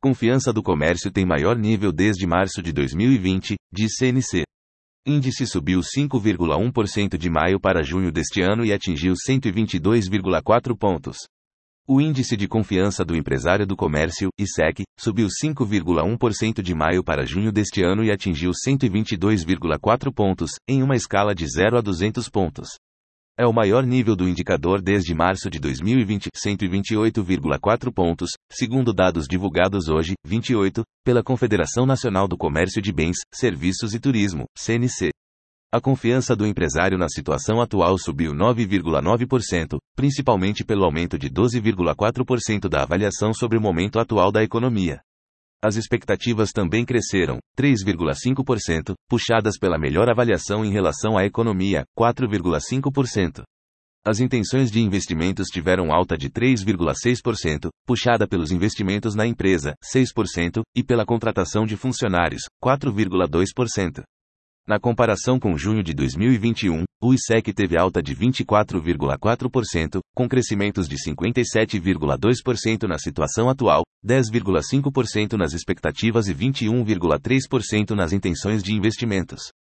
Confiança do comércio tem maior nível desde março de 2020, diz CNC. Índice subiu 5,1% de maio para junho deste ano e atingiu 122,4 pontos. O Índice de Confiança do Empresário do Comércio, ICEC, subiu 5,1% de maio para junho deste ano e atingiu 122,4 pontos, em uma escala de 0 a 200 pontos. É o maior nível do indicador desde março de 2020, 128,4 pontos, segundo dados divulgados hoje, 28, pela Confederação Nacional do Comércio de Bens, Serviços e Turismo, CNC. A confiança do empresário na situação atual subiu 9,9%, principalmente pelo aumento de 12,4% da avaliação sobre o momento atual da economia. As expectativas também cresceram, 3,5%, puxadas pela melhor avaliação em relação à economia, 4,5%. As intenções de investimentos tiveram alta de 3,6%, puxada pelos investimentos na empresa, 6%, e pela contratação de funcionários, 4,2%. Na comparação com junho de 2021, o ICEC teve alta de 24,4%, com crescimentos de 57,2% na situação atual, 10,5% nas expectativas e 21,3% nas intenções de investimentos.